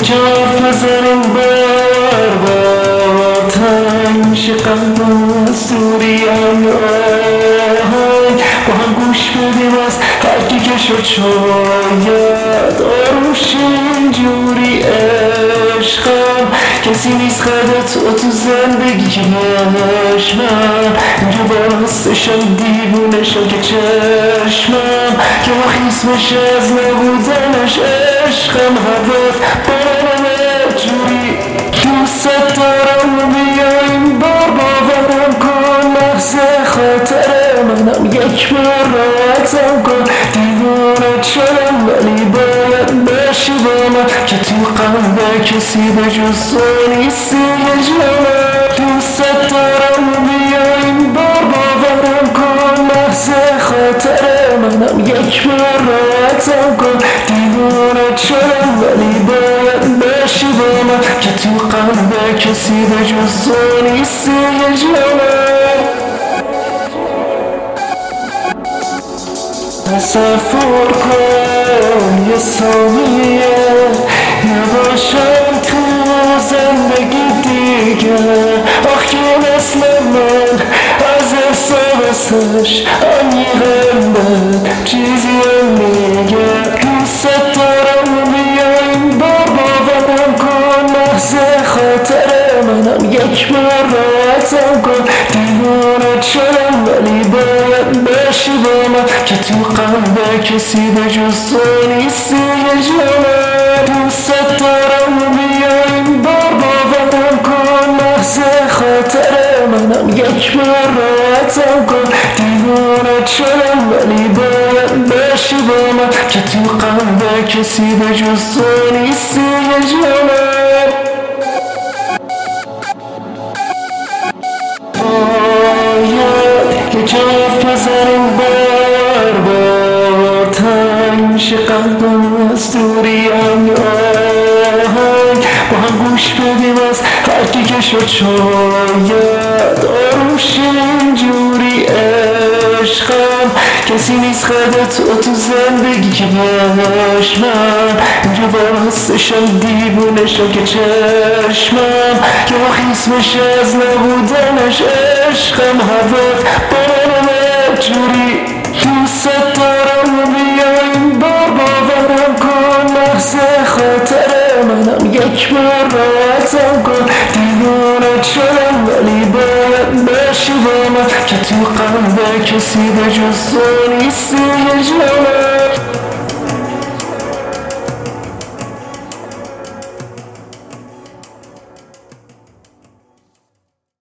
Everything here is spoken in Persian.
یه حرف بزنیم بار تنگ میشه قلبم از دوریم آهنگ با هم گوش بدیم از هرکی که شد شاید آروش اینجوری عشقم کسی نیست خده تو زندگیش من اینجا باستشم دیوونشم که چشمم که با خیسمش از نبودنش عشقم هوات بارم جوری دوست دارم بیا این بار باورم کن محض خاطر منم یک بار راحتم کن دیوانت شدم ولی باید باشی با من که تو قلب کسی به جز تو نیستی یه جانم دوست دارم بیا این بار باورم کن محض خاطر منم یک بار راحتم کن دیوانت شدم ولی باید باشی با من که تو قلب کسی به جز تو نیستی یه جانم تصور کن یه ثانیه نباشم تو زندگی دیگه آخ که مثل من از احساسش عمیقم بد چیزی میگه دوست دارم بیا این بار باورم کن محض خاطر منم یک بار راحتم کن دیوانت شدم ولی باید باشی با من که تو قلب کسی به جز تو نیستی یه جانم دوست دارم بیا این بار باورم کن محض خاطر منم یک بار راحتم کن دیوانت شدم ولی باید باشی با من که تو قلب کسی به جز تو نیستی یه جانم باید یه حرف بزنیم بار تنگ میشه قلبم از دوریم آهنگ با هم گوش بدیم از هرکی که شد شاید آروش اینجوری عشقم کسی نیست خده تو زندگی که باش من اینجا باستشم دیوونشم که چشمم که با خیسمش از نبودنش عشقم هوات بارم جوری دوست دارم بیا این بار باورم کن محض خاطر منم یک بار راحتم کن دیوانت شدم ولی باید باشی با من که تو قلب کسی به جز تو نیستی یه جانم